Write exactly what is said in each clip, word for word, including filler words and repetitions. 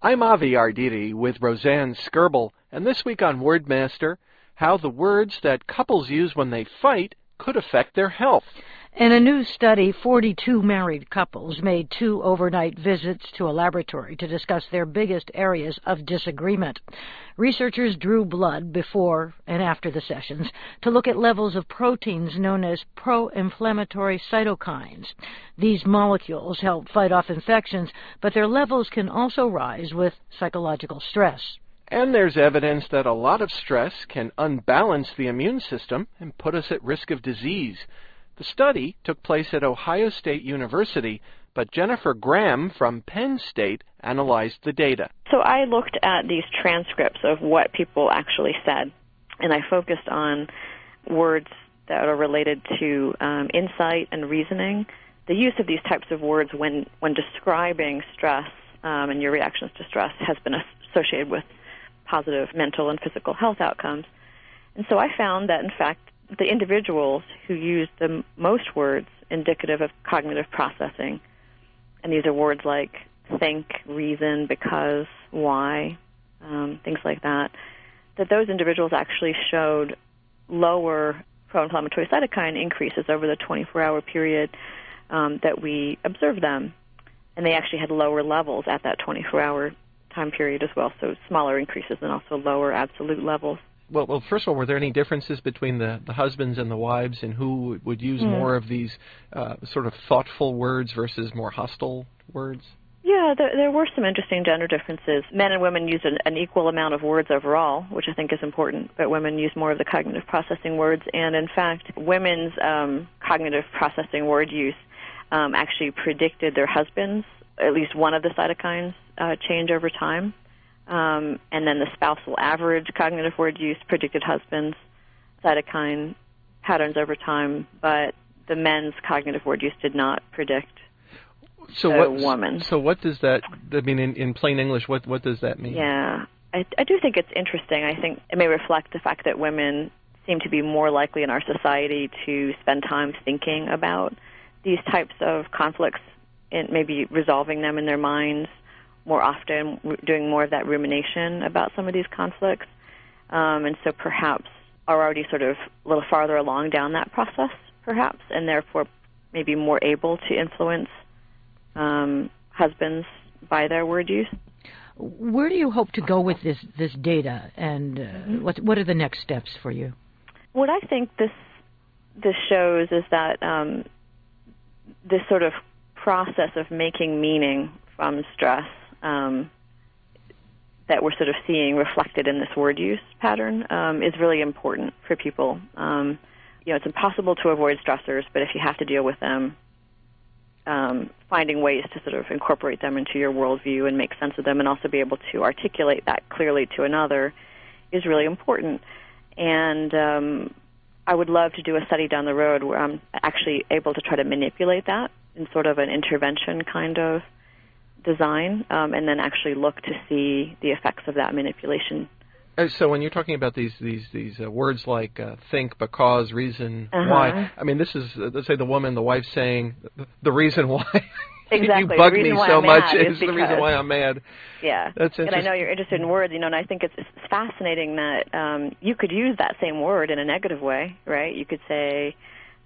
I'm Avi Arditi with Roseanne Skirble, and this week on Wordmaster, how the words that couples use when they fight could affect their health. In a new study, forty-two married couples made two overnight visits to a laboratory to discuss their biggest areas of disagreement. Researchers drew blood before and after the sessions to look at levels of proteins known as pro-inflammatory cytokines. These molecules help fight off infections, but their levels can also rise with psychological stress. And there's evidence that a lot of stress can unbalance the immune system and put us at risk of disease. The study took place at Ohio State University, but Jennifer Graham from Penn State analyzed the data. So I looked at these transcripts of what people actually said, and I focused on words that are related to um, insight and reasoning. The use of these types of words when, when describing stress um, and your reactions to stress has been associated with positive mental and physical health outcomes. And so I found that, in fact, the individuals who use the most words indicative of cognitive processing, and these are words like think, reason, because, why, um, things like that, that those individuals actually showed lower pro-inflammatory cytokine increases over the twenty-four hour period um, that we observed them. And they actually had lower levels at that twenty-four hour time period as well, so smaller increases and also lower absolute levels. Well, well, first of all, were there any differences between the, the husbands and the wives in who would use mm. more of these uh, sort of thoughtful words versus more hostile words? Yeah, there, there were some interesting gender differences. Men and women used an, an equal amount of words overall, which I think is important, but women use more of the cognitive processing words. And in fact, women's um, cognitive processing word use um, actually predicted their husbands, at least one of the cytokines, uh, change over time. Um, and then the spousal average cognitive word use predicted husbands' cytokine patterns over time, but the men's cognitive word use did not predict so the what, woman. So what does that, I mean, in, in plain English, what, what does that mean? Yeah, I, I do think it's interesting. I think it may reflect the fact that women seem to be more likely in our society to spend time thinking about these types of conflicts and maybe resolving them in their minds more often, doing more of that rumination about some of these conflicts, um, and so perhaps are already sort of a little farther along down that process, perhaps, and therefore maybe more able to influence um, husbands by their word use. Where do you hope to go with this this data, and uh, mm-hmm. what what are the next steps for you? What I think this this shows is that um, this sort of process of making meaning from stress Um, that we're sort of seeing reflected in this word use pattern um, is really important for people. Um, you know, it's impossible to avoid stressors, but if you have to deal with them, um, finding ways to sort of incorporate them into your worldview and make sense of them and also be able to articulate that clearly to another is really important. And um, I would love to do a study down the road where I'm actually able to try to manipulate that in sort of an intervention kind of design, um, and then actually look to see the effects of that manipulation. Uh, so when you're talking about these these these uh, words like uh, think, because, reason, uh-huh. why, I mean, this is, uh, let's say the woman, the wife saying, the reason why exactly. you bug me so I'm much is, is the reason why I'm mad. Yeah, That's and I know you're interested in words, you know, and I think it's, it's fascinating that um, you could use that same word in a negative way, right? You could say,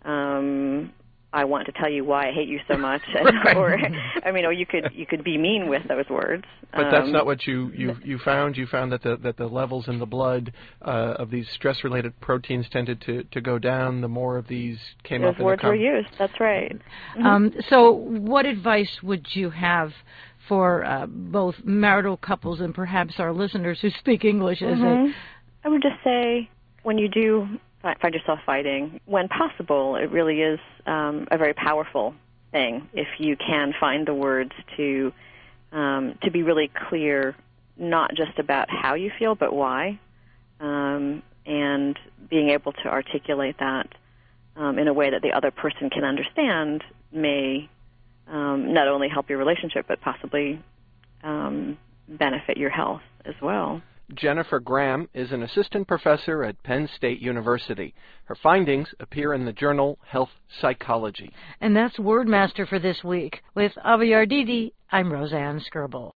um, I want to tell you why I hate you so much, right. or I mean, or you could you could be mean with those words. But um, that's not what you, you you found. You found that the that the levels in the blood uh, of these stress-related proteins tended to, to go down the more of these came those up. Those words in the com- were used. That's right. Mm-hmm. Um, so, what advice would you have for uh, both marital couples and perhaps our listeners who speak English? As mm-hmm. a I would just say when you do find yourself fighting, when possible, it really is um, a very powerful thing if you can find the words to um, to be really clear, not just about how you feel, but why, um, and being able to articulate that um, in a way that the other person can understand may um, not only help your relationship, but possibly um, benefit your health as well. Jennifer Graham is an assistant professor at Penn State University. Her findings appear in the journal Health Psychology. And that's Wordmaster for this week. With Avi Arditi, I'm Roseanne Skirble.